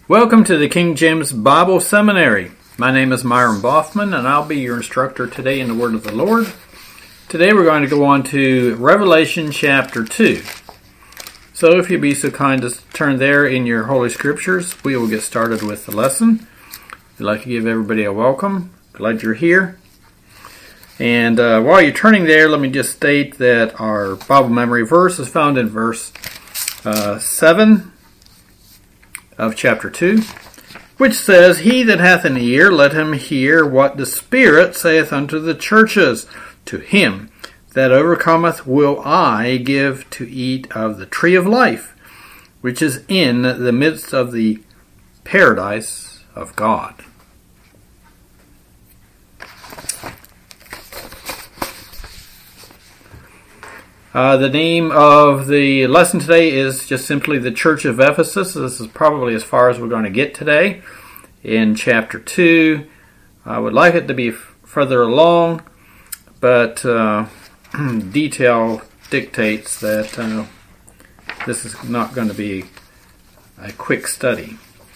Welcome to the King James Bible Seminary. My name is Myron Boffman, and I'll be your instructor today in the Word of the Lord. Today we're going to go on to Revelation chapter 2. So if you'd be so kind as to turn there in your Holy Scriptures, we will get started with the lesson. I'd like to give everybody a welcome. Glad you're here. And while you're turning there, let me just state that our Bible memory verse is found in verse 7 of chapter 2, which says, "He that hath an ear, let him hear what the Spirit saith unto the churches. To him that overcometh will I give to eat of the tree of life, which is in the midst of the paradise of God." The name of the lesson today is just simply the Church of Ephesus. This is probably as far as we're going to get today in chapter 2. I would like it to be further along, but detail dictates that this is not going to be a quick study.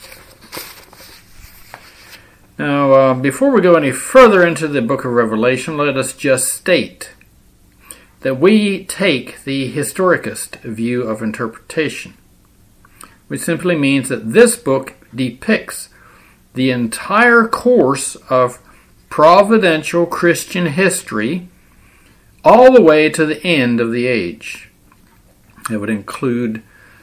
Now, before we go any further into the book of Revelation, let us just state that we take the historicist view of interpretation, which simply means that this book depicts the entire course of providential Christian history all the way to the end of the age. It would include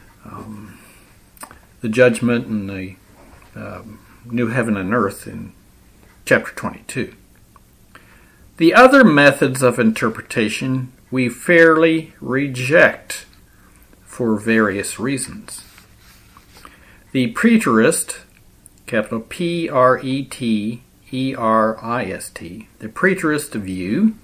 the judgment and the new heaven and earth in chapter 22. The other methods of interpretation we fairly reject for various reasons. The preterist, capital P-R-E-T-E-R-I-S-T, the preterist view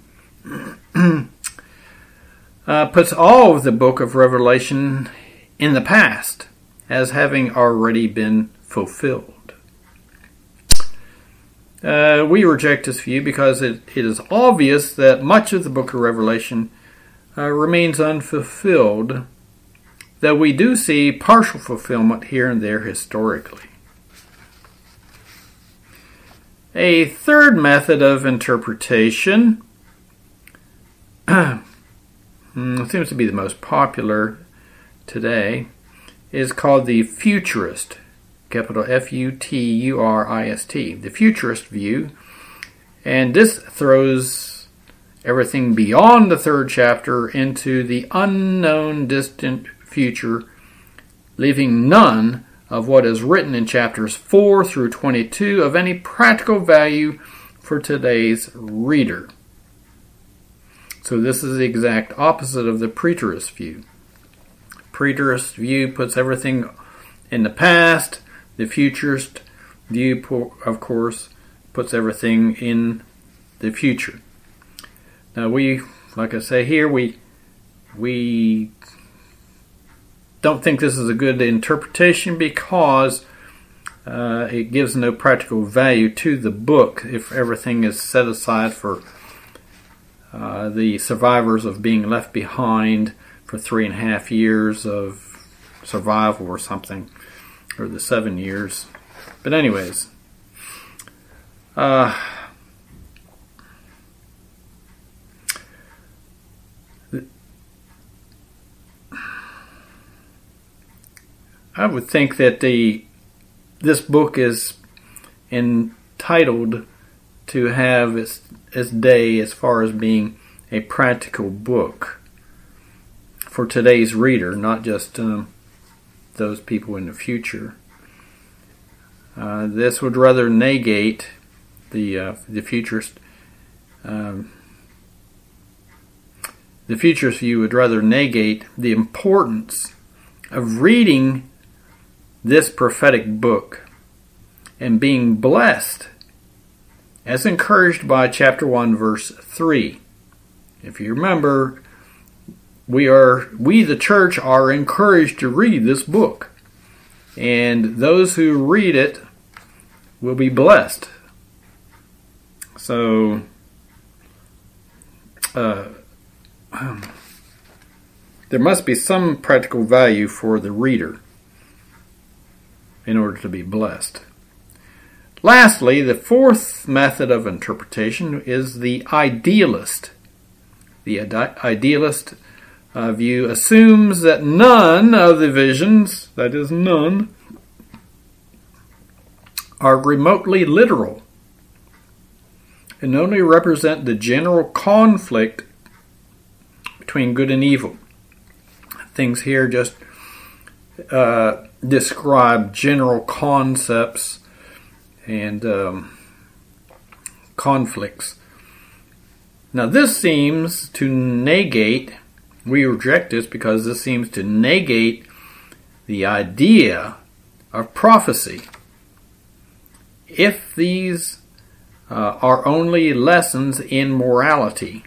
puts all of the book of Revelation in the past as having already been fulfilled. We reject this view because it is obvious that much of the book of Revelation remains unfulfilled, though we do see partial fulfillment here and there historically. A third method of interpretation seems to be the most popular today, is called the futurist, capital F-U-T-U-R-I-S-T, the futurist view, and this throws everything beyond the third chapter into the unknown distant future, leaving none of what is written in chapters 4 through 22 of any practical value for today's reader. So this is the exact opposite of the preterist view. Preterist view puts everything in the past. The futurist view, of course, puts everything in the future. Now like I say here, we don't think this is a good interpretation because it gives no practical value to the book if everything is set aside for the survivors of being left behind for 3.5 years of survival or something, or the 7 years. But anyways, I would think that this book is entitled to have its day as far as being a practical book for today's reader, not just those people in the future. This would rather negate the futurist. The futurist view would rather negate the importance of reading this prophetic book and being blessed, as encouraged by chapter 1, verse 3. If you remember, we the church are encouraged to read this book, and those who read it will be blessed. So there must be some practical value for the reader. in order to be blessed. Lastly, the fourth method of interpretation is the idealist. The idealist view assumes that none of the visions, that is none, are remotely literal and only represent the general conflict between good and evil. Things here just describe general concepts and conflicts. Now this seems to negate, we reject this because this seems to negate the idea of prophecy. If these are only lessons in morality,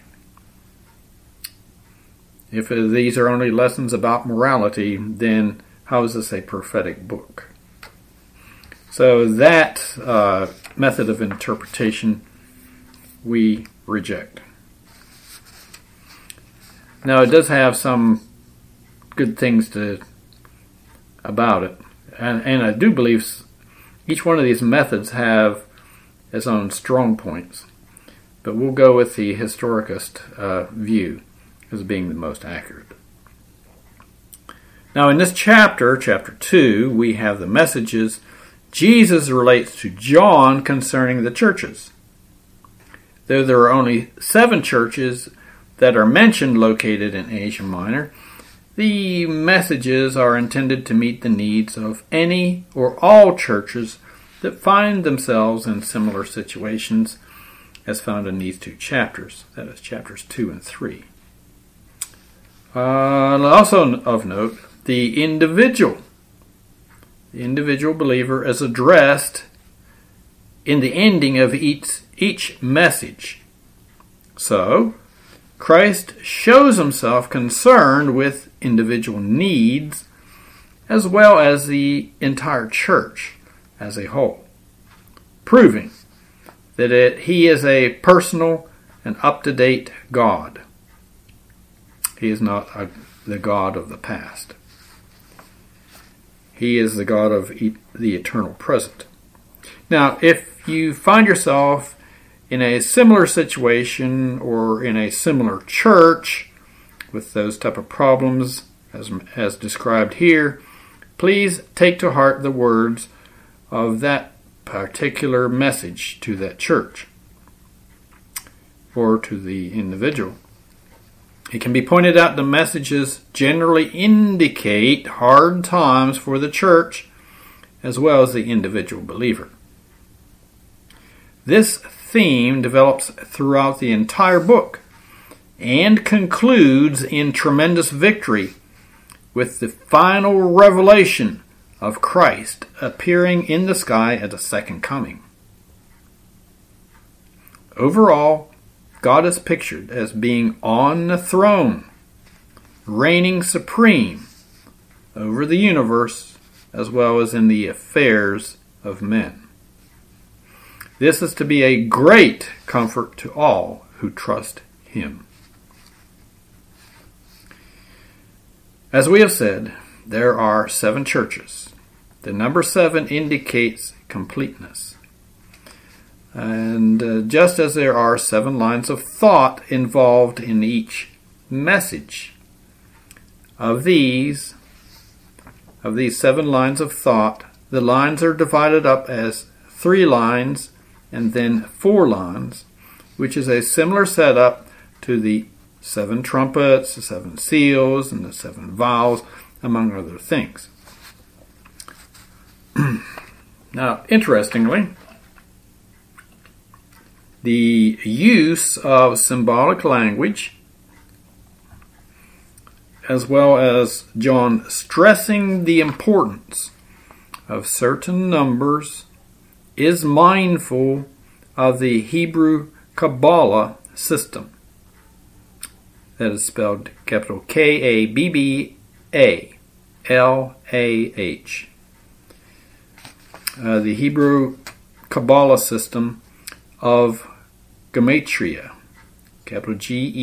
if these are only lessons about morality, then how is this a prophetic book? So that method of interpretation we reject. Now it does have some good things about it, and I do believe each one of these methods have its own strong points, but we'll go with the historicist view as being the most accurate. Now in this chapter 2, we have the messages Jesus relates to John concerning the churches. Though there are only 7 churches that are mentioned located in Asia Minor, the messages are intended to meet the needs of any or all churches that find themselves in similar situations as found in these 2 chapters, that is chapters 2 and 3. Also of note, the individual believer is addressed in the ending of each message. So, Christ shows himself concerned with individual needs as well as the entire church as a whole, proving that he is a personal and up-to-date God. He is not the God of the past. He is the God of the eternal present. Now, if you find yourself in a similar situation or in a similar church with those type of problems as described here, please take to heart the words of that particular message to that church or to the individual. It can be pointed out the messages generally indicate hard times for the church as well as the individual believer. This theme develops throughout the entire book and concludes in tremendous victory with the final revelation of Christ appearing in the sky at the second coming. Overall, God is pictured as being on the throne, reigning supreme over the universe as well as in the affairs of men. This is to be a great comfort to all who trust him. As we have said, there are 7 churches. The number 7 indicates completeness. And just as there are 7 lines of thought involved in each message, of these 7 lines of thought, the lines are divided up as 3 lines and then 4 lines, which is a similar setup to the 7 trumpets, the 7 seals, and the 7 vials, among other things. Now, interestingly, the use of symbolic language, as well as John stressing the importance of certain numbers, is mindful of the Hebrew Kabbalah system. That is spelled capital Kabbalah. The Hebrew Kabbalah system of Gematria, capital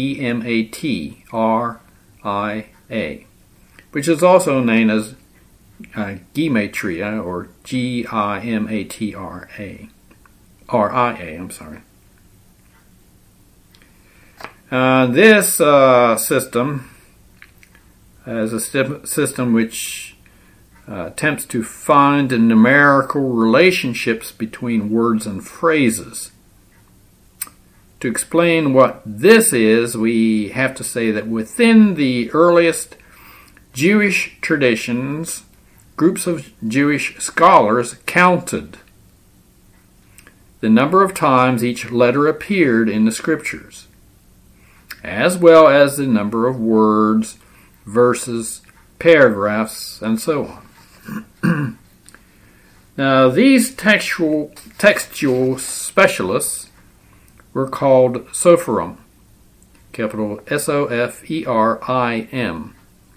Gematria, which is also known as Gematria, or Gimatria, I'm sorry. This system is a system which attempts to find the numerical relationships between words and phrases. To explain what this is, we have to say that within the earliest Jewish traditions, groups of Jewish scholars counted the number of times each letter appeared in the scriptures, as well as the number of words, verses, paragraphs, and so on. Now, these textual specialists were called Sopherim, capital Sopherim,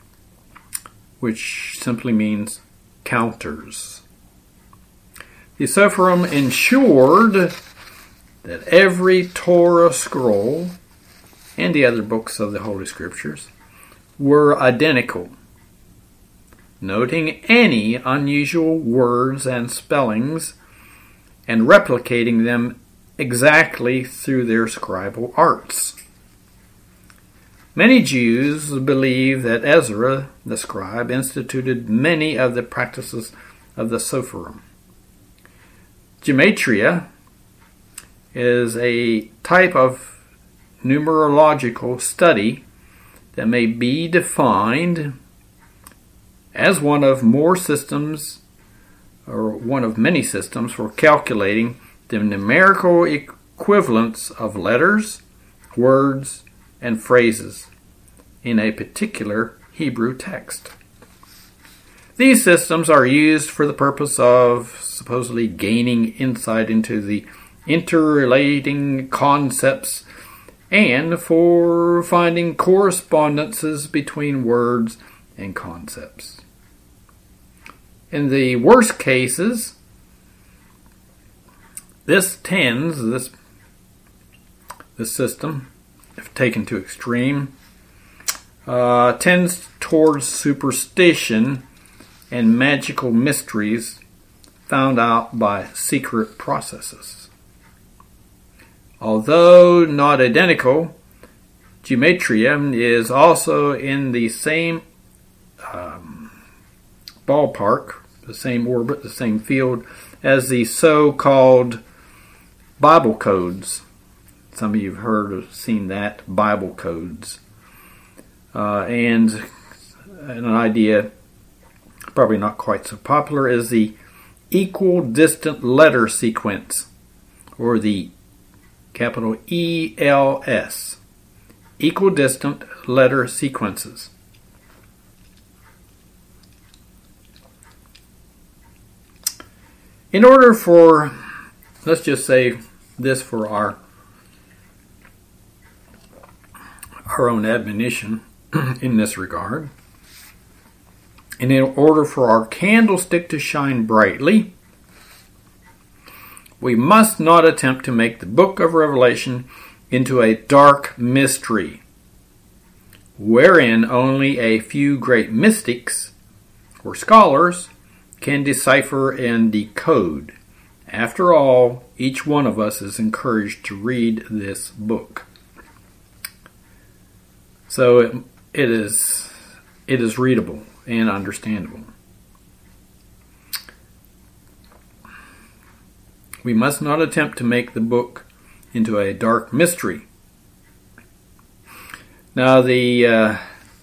which simply means counters. The Sopherim ensured that every Torah scroll and the other books of the Holy Scriptures were identical, noting any unusual words and spellings and replicating them exactly through their scribal arts. Many Jews believe that Ezra, the scribe, instituted many of the practices of the Sopherim. Gematria is a type of numerological study that may be defined as one of more systems, or one of many systems, for calculating the numerical equivalents of letters, words, and phrases in a particular Hebrew text. These systems are used for the purpose of supposedly gaining insight into the interrelating concepts and for finding correspondences between words and concepts. In the worst cases, this system, if taken to extreme, tends towards superstition and magical mysteries found out by secret processes. Although not identical, Gematria is also in the same ballpark, the same orbit, the same field as the so-called Bible codes. Some of you have heard or seen that, Bible codes. And an idea, probably not quite so popular, is the equidistant letter sequence, or the capital ELS, equidistant letter sequences. In order for, let's just say this for our own admonition in this regard, and in order for our candlestick to shine brightly, we must not attempt to make the book of Revelation into a dark mystery, wherein only a few great mystics or scholars can decipher and decode. After all, each one of us is encouraged to read this book. So it is readable and understandable. We must not attempt to make the book into a dark mystery. Now the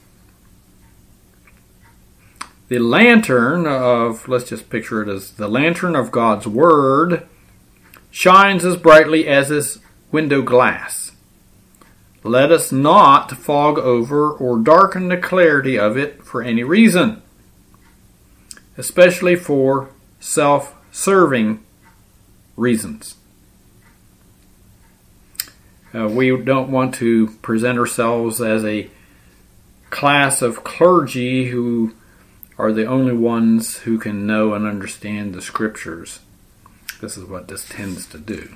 lantern of, let's just picture it as the lantern of God's Word, shines as brightly as its window glass. Let us not fog over or darken the clarity of it for any reason, especially for self-serving reasons. We don't want to present ourselves as a class of clergy who are the only ones who can know and understand the Scriptures. This is what this tends to do.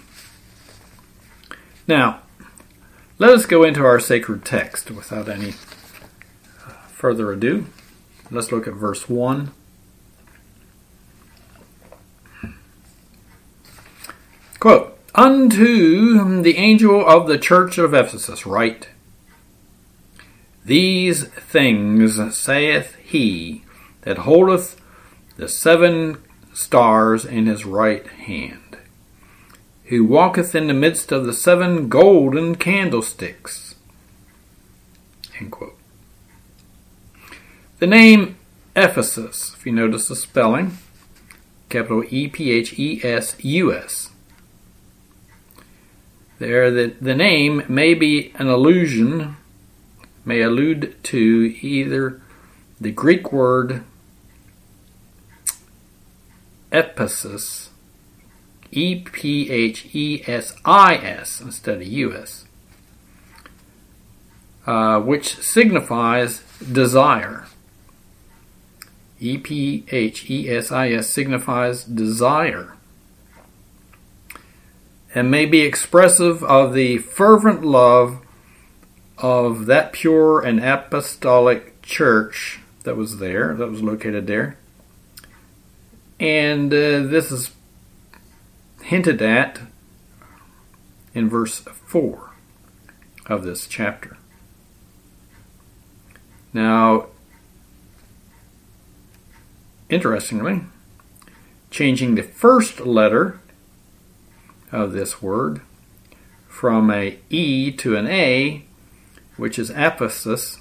Now, let us go into our sacred text without any further ado. Let's look at verse 1 Unto the angel of the church of Ephesus write, These things saith he that holdeth the 7 stars in his right hand, who walketh in the midst of the 7 golden candlesticks. End quote. The name Ephesus, if you notice the spelling, capital Ephesus. There, the name may be an allusion, may allude to either the Greek word Ephesus, Ephesis instead of US, which signifies desire. Ephesis signifies desire, and may be expressive of the fervent love of that pure and apostolic church that was located there. And this is hinted at in verse 4 of this chapter. Now, interestingly, changing the first letter of this word from a E to an A, which is Ephesus,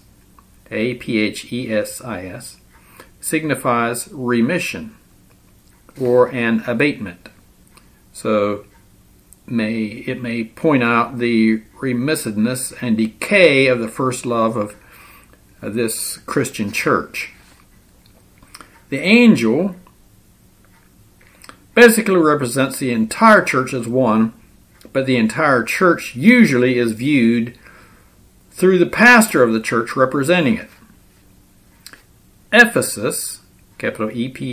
Aphesis, signifies remission or an abatement. So it may point out the remissiveness and decay of the first love of this Christian church. The angel basically represents the entire church as one, but the entire church usually is viewed through the pastor of the church representing it. Ephesus, capital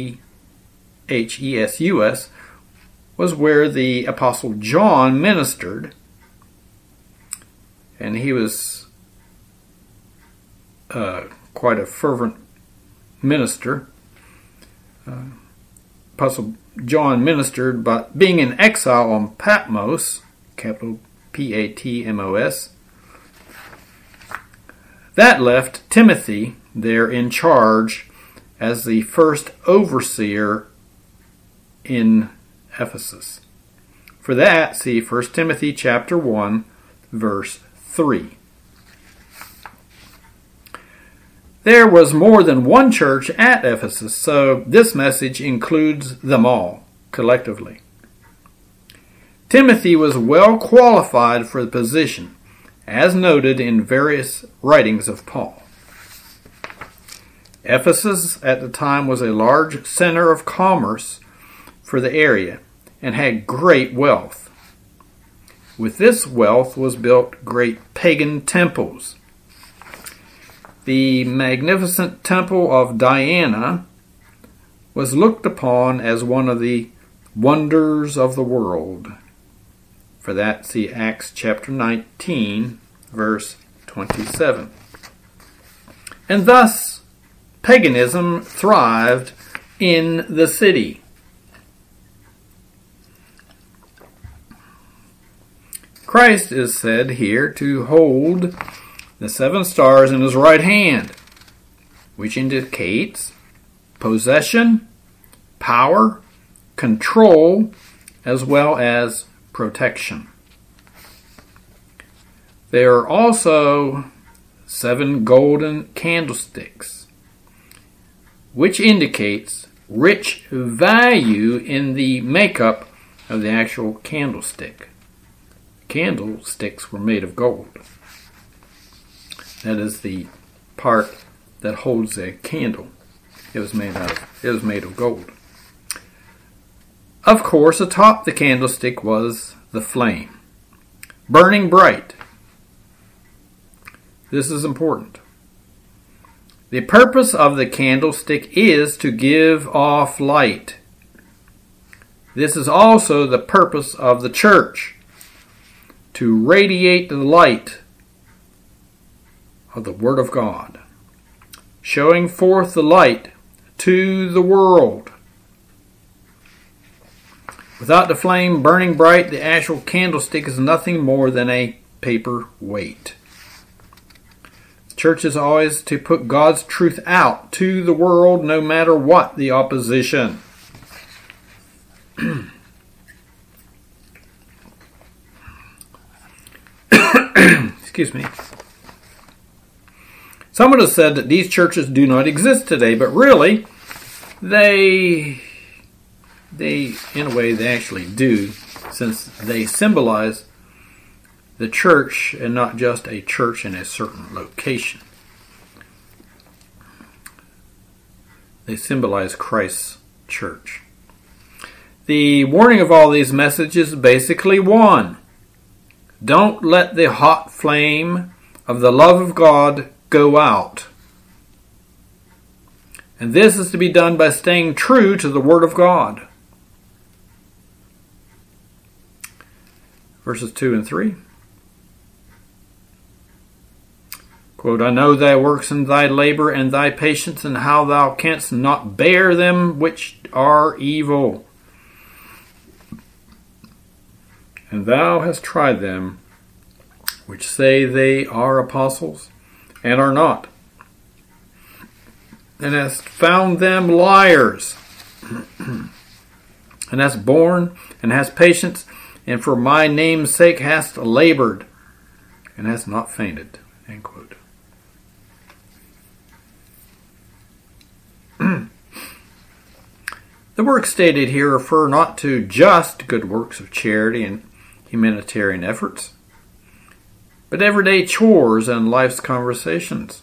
Ephesus, was where the Apostle John ministered, and he was quite a fervent minister. Apostle John ministered, but being in exile on Patmos, capital Patmos, that left Timothy there in charge as the first overseer in Ephesus. For that, see 1 Timothy chapter 1, verse 3. There was more than one church at Ephesus, so this message includes them all collectively. Timothy was well qualified for the position, as noted in various writings of Paul. Ephesus at the time was a large center of commerce for the area and had great wealth. With this wealth was built great pagan temples. The magnificent temple of Diana was looked upon as one of the wonders of the world. For that, see Acts chapter 19, verse 27. And thus, paganism thrived in the city. Christ is said here to hold the 7 stars in his right hand, which indicates possession, power, control, as well as protection. There are also 7 golden candlesticks, which indicates rich value in the makeup of the actual candlestick. Candlesticks were made of gold. That is the part that holds a candle. It was made of gold. Of course, atop the candlestick was the flame, burning bright. This is important. The purpose of the candlestick is to give off light. This is also the purpose of the church, to radiate the light of the Word of God, showing forth the light to the world. Without the flame burning bright, the actual candlestick is nothing more than a paper weight. The church is always to put God's truth out to the world, no matter what the opposition. Excuse me. Someone has said that these churches do not exist today, but really, they in a way, they actually do, since they symbolize the church and not just a church in a certain location. They symbolize Christ's church. The warning of all these messages is basically one. Don't let the hot flame of the love of God go out. And this is to be done by staying true to the Word of God. Verses 2 and 3. Quote, I know thy works and thy labor and thy patience, and how thou canst not bear them which are evil. And thou hast tried them which say they are apostles, and are not, and hast found them liars, and hast borne, and hast patience, and for my name's sake hast labored, and hast not fainted. End quote. The works stated here refer not to just good works of charity and humanitarian efforts, but everyday chores and life's conversations.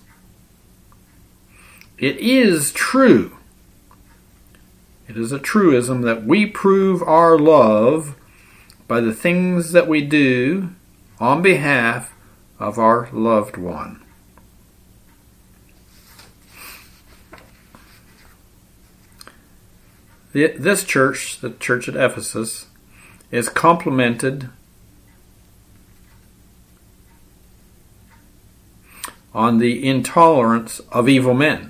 It is true. It is a truism that we prove our love by the things that we do on behalf of our loved one. This church, the church at Ephesus, is complimented on the intolerance of evil men.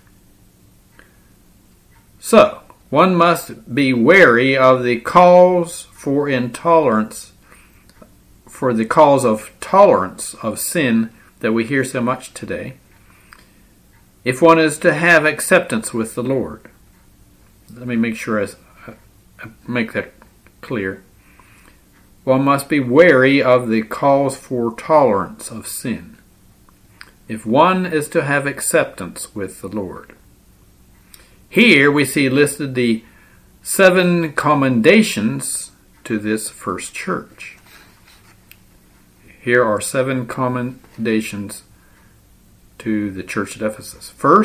So, one must be wary of the cause for intolerance, for the cause of tolerance of sin that we hear so much today, if one is to have acceptance with the Lord. Let me make sure I make that clear. One must be wary of the cause for tolerance of sin, if one is to have acceptance with the Lord. Here we see listed the 7 commendations to this first church. Here are 7 commendations to the church at Ephesus.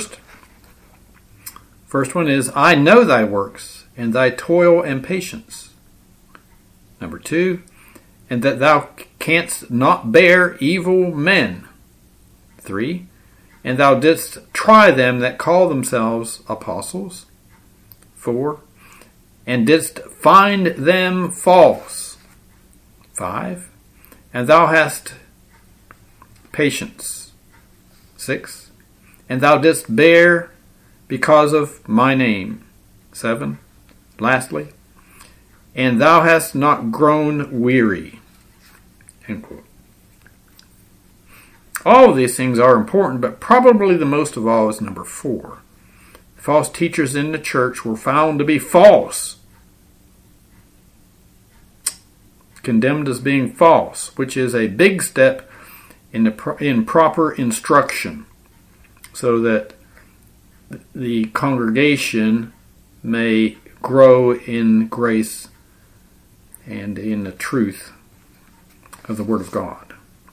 First one is, I know thy works, and thy toil and patience. Number 2, and that thou canst not bear evil men. 3, and thou didst try them that call themselves apostles. 4, and didst find them false. 5, and thou hast patience. 6, and thou didst bear because of my name. 7, lastly, and thou hast not grown weary. End quote. All of these things are important, but probably the most of all is number 4. False teachers in the church were found to be false, condemned as being false, which is a big step in proper instruction, so that the congregation may grow in grace and in the truth of the Word of God.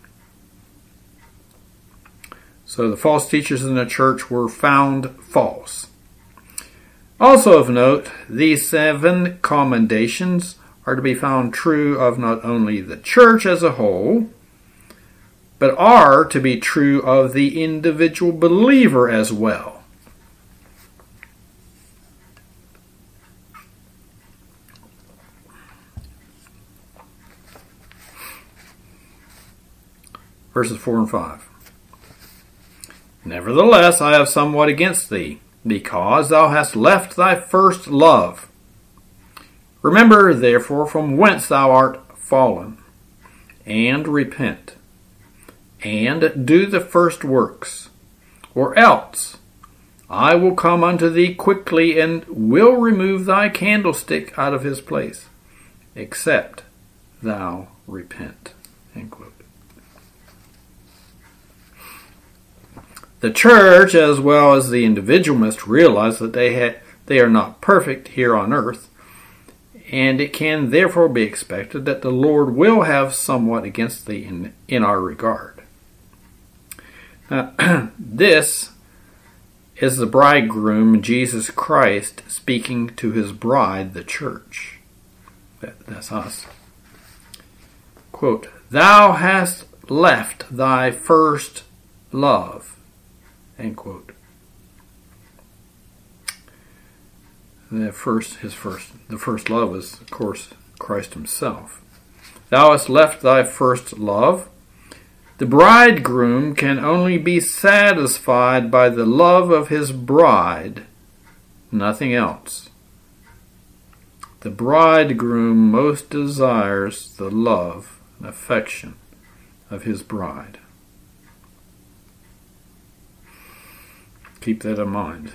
So the false teachers in the church were found false. Also of note, these 7 commendations are to be found true of not only the church as a whole, but are to be true of the individual believer as well. Verses 4 and 5. Nevertheless, I have somewhat against thee, because thou hast left thy first love. Remember, therefore, from whence thou art fallen, and repent, and do the first works, or else I will come unto thee quickly, and will remove thy candlestick out of his place, except thou repent." End quote. The church, as well as the individual, must realize that they are not perfect here on earth, and it can therefore be expected that the Lord will have somewhat against thee in our regard. Now, this is the bridegroom, Jesus Christ, speaking to his bride, the church. That's us. Quote, "Thou hast left thy first love." End quote. The first love is, of course, Christ himself. "Thou hast left thy first love." The bridegroom can only be satisfied by the love of his bride, nothing else. The bridegroom most desires the love and affection of his bride. Keep that in mind.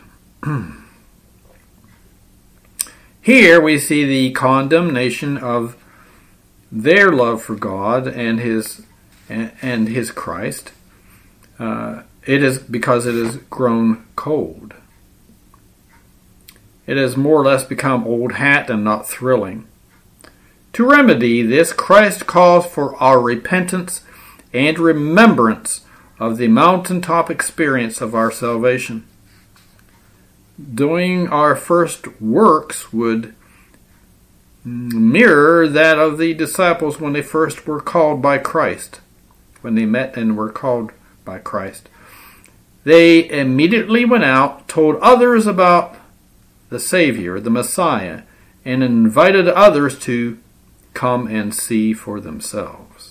Here we see the condemnation of their love for God and his Christ. It is because it has grown cold. It has more or less become old hat and not thrilling. To remedy this, Christ calls for our repentance and remembrance of the mountaintop experience of our salvation. Doing our first works would mirror that of the disciples when they first were called by Christ, when they met and were called by Christ. They immediately went out, told others about the Savior, the Messiah, and invited others to come and see for themselves.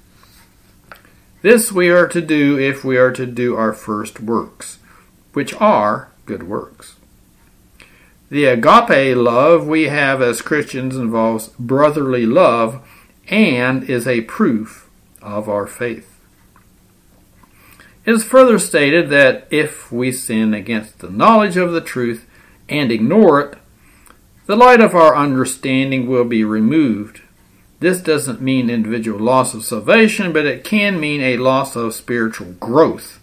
This we are to do if we are to do our first works, which are good works. The agape love we have as Christians involves brotherly love and is a proof of our faith. It is further stated that if we sin against the knowledge of the truth and ignore it, the light of our understanding will be removed. This doesn't mean individual loss of salvation, but it can mean a loss of spiritual growth.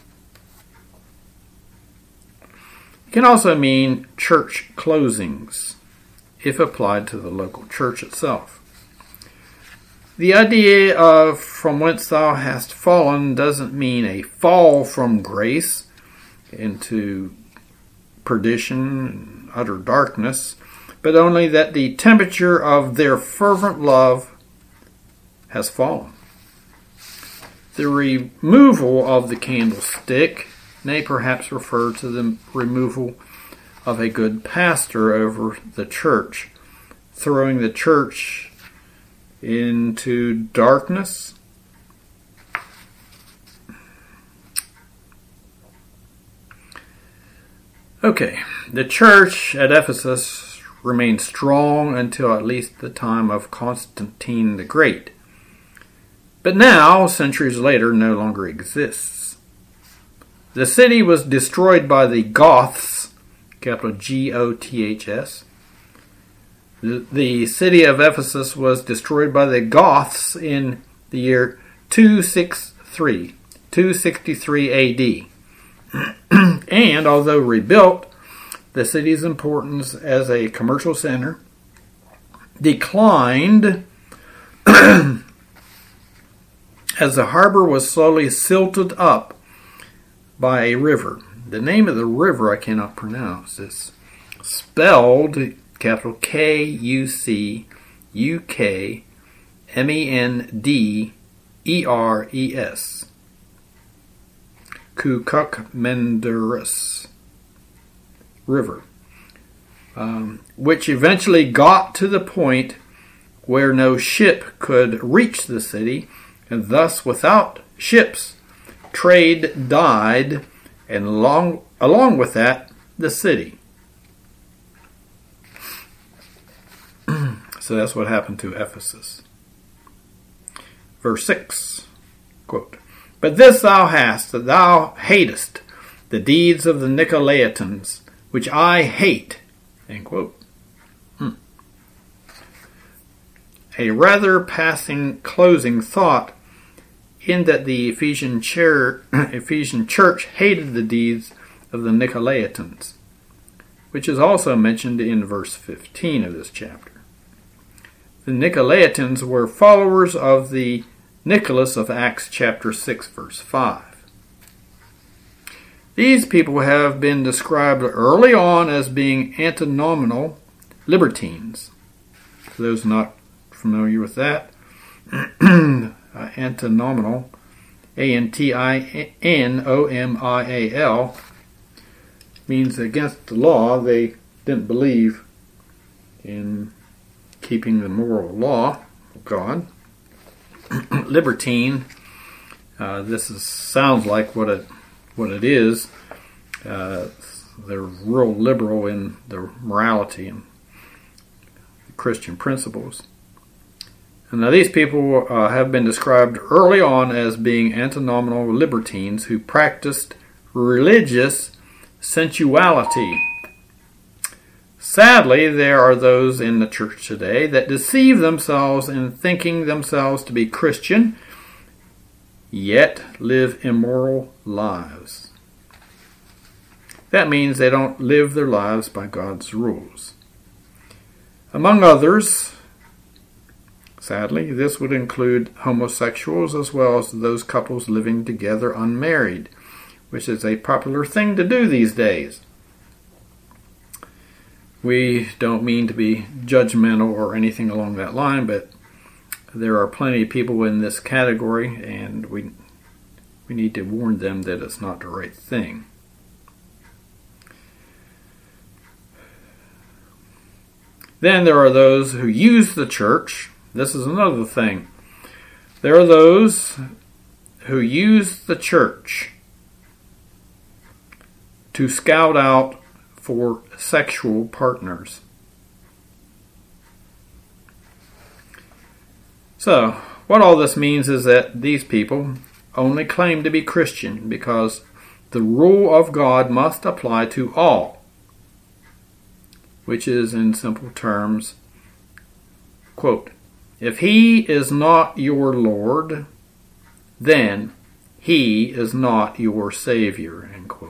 It can also mean church closings, if applied to the local church itself. The idea of "from whence thou hast fallen" doesn't mean a fall from grace into perdition and utter darkness, but only that the temperature of their fervent love has fallen. The removal of the candlestick may perhaps refer to the removal of a good pastor over the church, throwing the church into darkness. Okay, the church at Ephesus remained strong until at least the time of Constantine the Great, but now, centuries later, no longer exists. The city was destroyed by the Goths, capital Goths. The city of Ephesus was destroyed by the Goths in the year 263 AD. And although rebuilt, the city's importance as a commercial center declined as the harbor was slowly silted up by a river. The name of the river I cannot pronounce. It's spelled capital Kuukmenders. Kuukmenders River, which eventually got to the point where no ship could reach the city, and thus without ships, trade died, and along with that, the city. So that's what happened to Ephesus. Verse 6, quote, "But this thou hast, that thou hatest the deeds of the Nicolaitans, which I hate." End quote. A rather passing closing thought in that the Ephesian church hated the deeds of the Nicolaitans, which is also mentioned in verse 15 of this chapter. The Nicolaitans were followers of the Nicholas of Acts chapter 6, verse 5. These people have been described early on as being antinomial libertines. For those not familiar with that, antinomial, A-N-T-I-N-O-M-I-A-L, means against the law. They didn't believe in keeping the moral law of God. Libertine, sounds like what it is. They're real liberal in their morality and Christian principles. And now these people have been described early on as being antinomial libertines who practiced religious sensuality. Sadly, there are those in the church today that deceive themselves in thinking themselves to be Christian, yet live immoral lives. That means they don't live their lives by God's rules. Among others, sadly, this would include homosexuals as well as those couples living together unmarried, which is a popular thing to do these days. We don't mean to be judgmental or anything along that line, but there are plenty of people in this category, and we need to warn them that it's not the right thing. Then there are those who use the church. This is another thing. There are those who use the church to scout out for sexual partners. So, what all this means is that these people only claim to be Christian because the rule of God must apply to all, which is, in simple terms, quote, "If he is not your Lord, then he is not your Savior," end quote.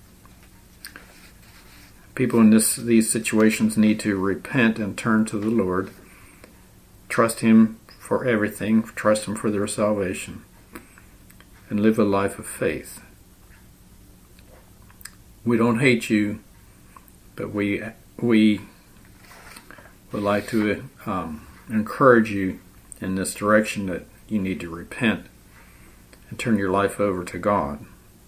People in these situations need to repent and turn to the Lord, trust Him for everything, trust Him for their salvation, and live a life of faith. We don't hate you, but we would like to encourage you in this direction that you need to repent and turn your life over to God.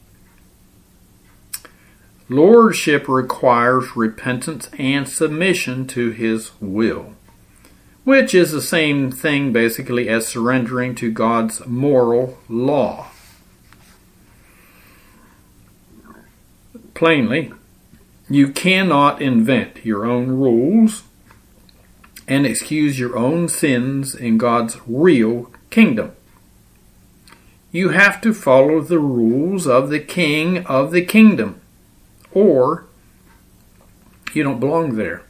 Lordship requires repentance and submission to His will, which is the same thing basically as surrendering to God's moral law. Plainly, you cannot invent your own rules and excuse your own sins in God's real kingdom. You have to follow the rules of the King of the kingdom, or you don't belong there.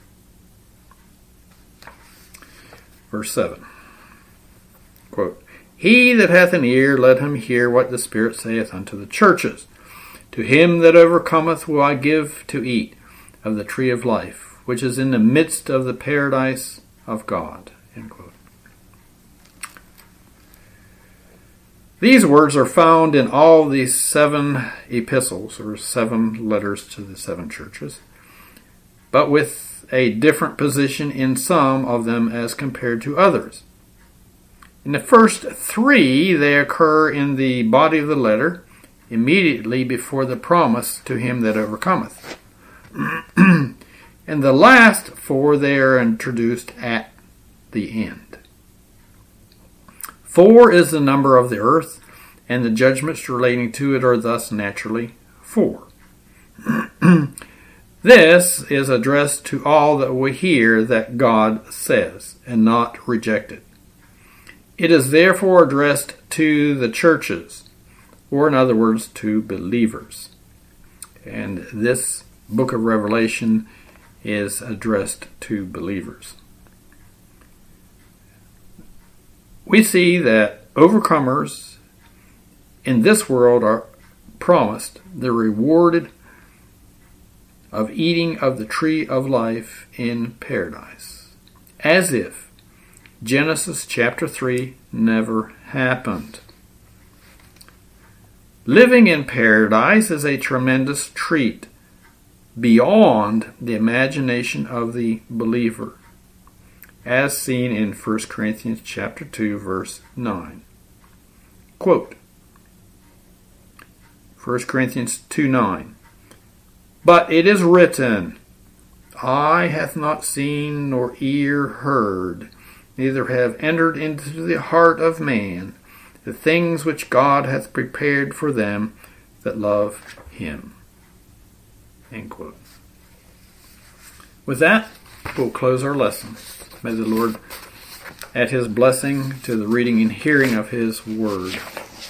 Verse 7, quote, "He that hath an ear, let him hear what the Spirit saith unto the churches. To him that overcometh will I give to eat of the tree of life, which is in the midst of the paradise of God." End quote. These words are found in all these 7 epistles, or 7 letters to the 7 churches, but with a different position in some of them as compared to others. In the first 3, they occur in the body of the letter, immediately before the promise to him that overcometh. And the last 4, they are introduced at the end. 4 is the number of the earth, and the judgments relating to it are thus naturally 4. This is addressed to all that will hear that God says and not reject it. It is therefore addressed to the churches, or in other words, to believers. And this book of Revelation is addressed to believers. We see that overcomers in this world are promised the reward of eating of the tree of life in paradise, as if Genesis chapter 3 never happened. Living in paradise is a tremendous treat beyond the imagination of the believer, as seen in 1 Corinthians chapter 2, verse 9. Quote, 1 Corinthians 2:9. But it is written, Eye hath not seen, nor ear heard, neither have entered into the heart of man the things which God hath prepared for them that love him. End quote. With that, we'll close our lesson. May the Lord add his blessing to the reading and hearing of his word.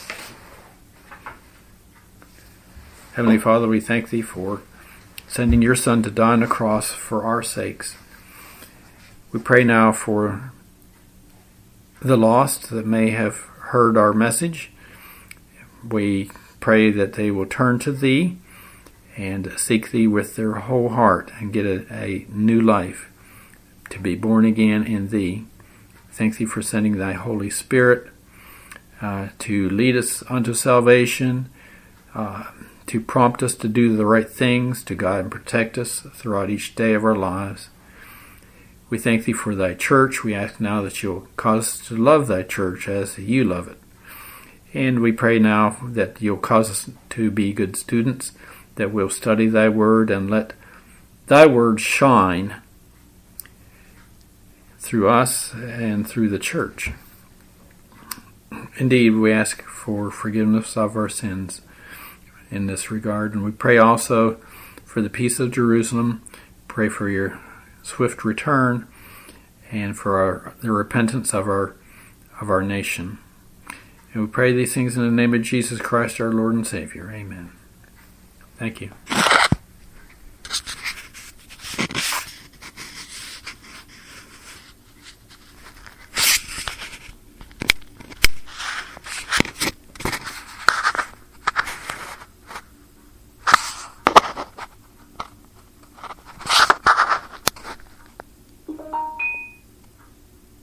Heavenly Father, we thank thee for sending your Son to die on the cross for our sakes. We pray now for the lost that may have heard our message. We pray that they will turn to thee and seek thee with their whole heart and get a new life, to be born again in thee. Thank thee for sending thy Holy Spirit to lead us unto salvation, to prompt us to do the right things, to guide and protect us throughout each day of our lives. We thank thee for thy church. We ask now that you'll cause us to love thy church as you love it. And we pray now that you'll cause us to be good students, that we'll study thy word and let thy word shine through us and through the church. Indeed, we ask for forgiveness of our sins in this regard. And we pray also for the peace of Jerusalem. Pray for your swift return and for the repentance of our nation. And we pray these things in the name of Jesus Christ, our Lord and Savior. Amen. Thank you.